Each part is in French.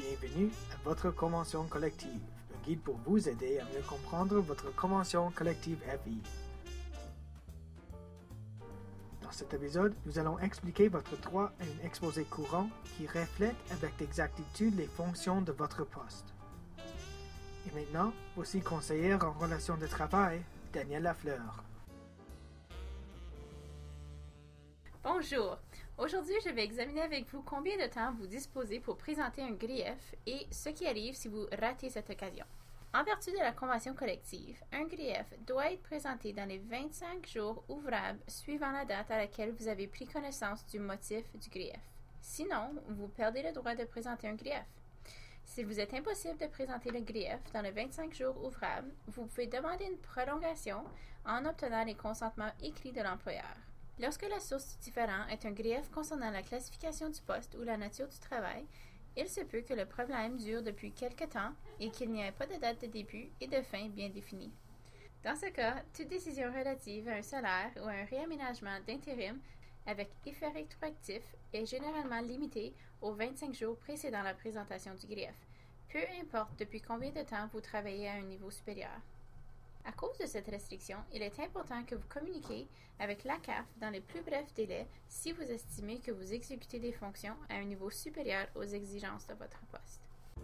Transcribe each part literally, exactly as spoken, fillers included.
Bienvenue à votre convention collective, un guide pour vous aider à mieux comprendre votre convention collective F I. Dans cet épisode, nous allons expliquer votre droit à un exposé courant qui reflète avec exactitude les fonctions de votre poste. Et maintenant, voici conseillère en relations de travail, Danielle Lafleur. Bonjour! Aujourd'hui, je vais examiner avec vous combien de temps vous disposez pour présenter un grief et ce qui arrive si vous ratez cette occasion. En vertu de la convention collective, un grief doit être présenté dans les vingt-cinq jours ouvrables suivant la date à laquelle vous avez pris connaissance du motif du grief. Sinon, vous perdez le droit de présenter un grief. S'il vous est impossible de présenter le grief dans les vingt-cinq jours ouvrables, vous pouvez demander une prolongation en obtenant les consentements écrits de l'employeur. Lorsque la source du différend est un grief concernant la classification du poste ou la nature du travail, il se peut que le problème dure depuis quelque temps et qu'il n'y ait pas de date de début et de fin bien définie. Dans ce cas, toute décision relative à un salaire ou à un réaménagement d'intérim avec effet rétroactif est généralement limitée aux vingt-cinq jours précédant la présentation du grief, peu importe depuis combien de temps vous travaillez à un niveau supérieur. À cause de cette restriction, il est important que vous communiquiez avec l'A C A F dans les plus brefs délais si vous estimez que vous exécutez des fonctions à un niveau supérieur aux exigences de votre poste.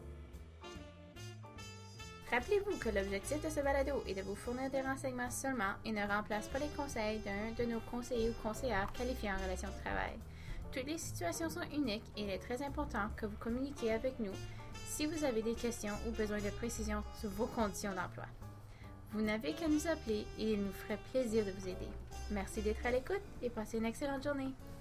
Rappelez-vous que l'objectif de ce balado est de vous fournir des renseignements seulement et ne remplace pas les conseils d'un de nos conseillers ou conseillères qualifiés en relation de travail. Toutes les situations sont uniques et il est très important que vous communiquiez avec nous si vous avez des questions ou besoin de précisions sur vos conditions d'emploi. Vous n'avez qu'à nous appeler et il nous ferait plaisir de vous aider. Merci d'être à l'écoute et passez une excellente journée.